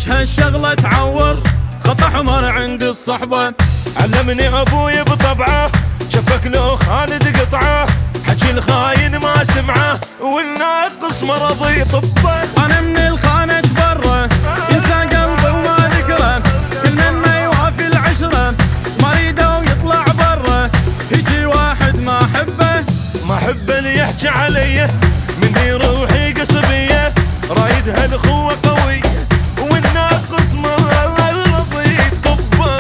وش هالشغلة تعور، خط احمر عند الصحبة. علمني ابوي بطبعه، شفك لو خالد قطعه، حكي الخاين ما سمعه والناقص مرض يطبه. انا من الخانة برا ينسى قلبي وما ذكره، كل من ما يوافي العشرة مريده ويطلع برا. يجي واحد ما احبه، ما احب اللي يحكي علي، مني روحي قصبيه، رايد هالخوه قويه والناقص ما رضي يطبه.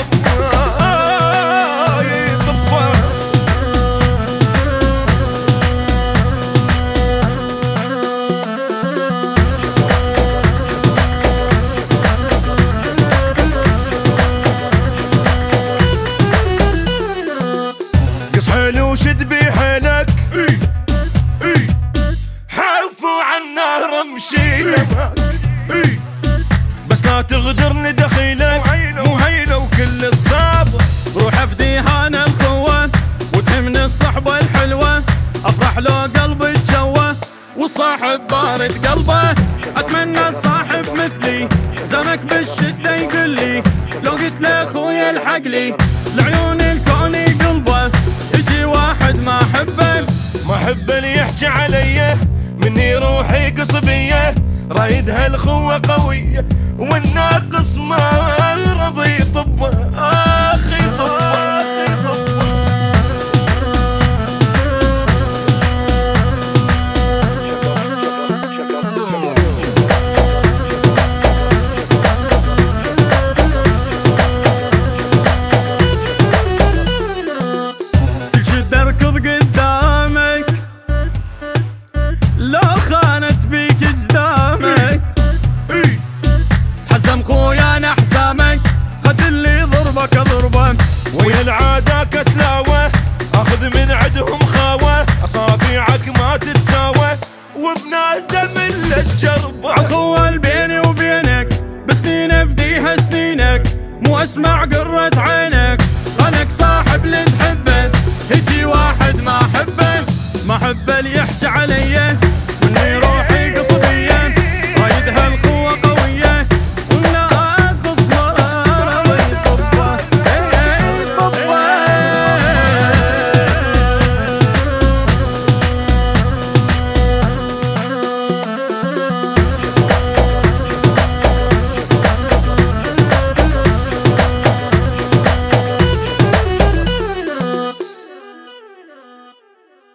قص حيلي وشد بحيلك، حافوا عالنهر امشي، بس لا تغدرني دخيلك، مو هينه وكل الصعب. روح افديها انا الخوة وتهمني الصحبة الحلوة، افرح لو قلبي تشوه والصاحب بارد قلبه. اتمنى الصاحب مثلي زمك بالشدة يقول لي، لو قلت له خويا الحق لي لعيون الكون قلبه. يجي واحد ما احبه، ما احب اللي يحكي علي، مني روحي قصبيه، رايد هالخوه قويه والناقص ما رضي يطبه. اخي طبه اركض قدامك لو خانت بيك جدامك، تحزم خويا انا حزامك، خد اللي ضربك ضربه. ويا العادة تلاوى، اخذ من عدهم خاوة، اصابيعك ما تتساوى وبنادم الا تجربه. عالخوة بيني وبينك بسنين افديها سنينك، مو اسمع قرة عينك، خلك صاحب اللي تحبه. يجي واحد ما احبه، ما احبه اللي يحكي علي،